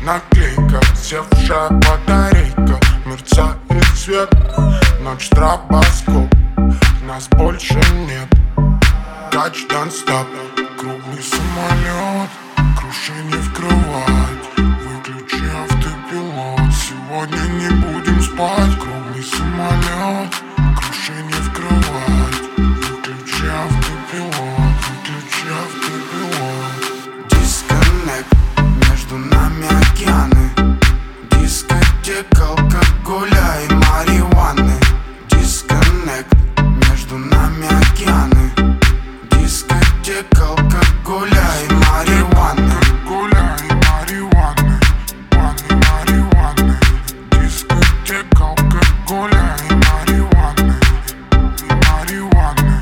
наклейка, севшая батарейка, мерцает свет, ночь стробоскоп, нас больше нет. Touch don't stop, круглый самолет, крушение в кровать, выключи автопилот, сегодня не будем спать. Круглый самолет, крушение в кровать, выключи автопилот, выключи автопилот. Дисконнект, между нами океаны, дискотека алкоголя и марихуаны. Дисконнект, между нами океаны, дискотека алкоголя и марихуаны. Алкоголя и марихуаны, марихуаны. Дискотека алкоголя и марихуаны, марихуаны.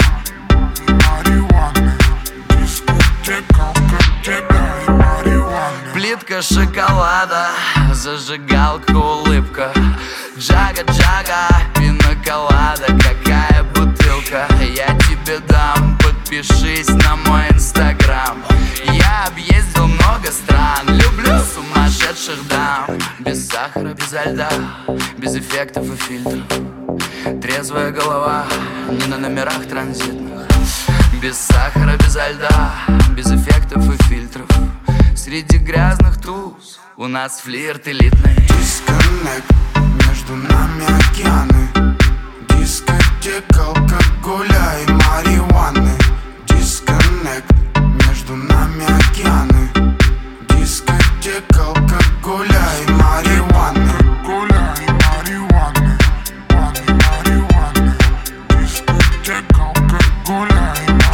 Дискотека алкоголя и марихуаны. Плитка шоколада, зажигалка, улыбка, джага-джага, пина-колада, какая бутылка. Я тебе дам, подпишись на мой инстаграм. Я объездил много стран, люблю сумасшедших дам. Без сахара, безо льда, без эффектов и фильтров, трезвая голова, не на номерах транзитных. Без сахара, безо льда, без эффектов и фильтров, среди грязных туз у нас флирт элитный. Дисконнект, между нами океаны, дискотека алкоголя и марихуаны. Дисконнект, между нами океаны, дискотека алкоголя и марихуаны. Алкоголя и марихуаны, марихуаны. Дискотека алкоголя и марихуаны.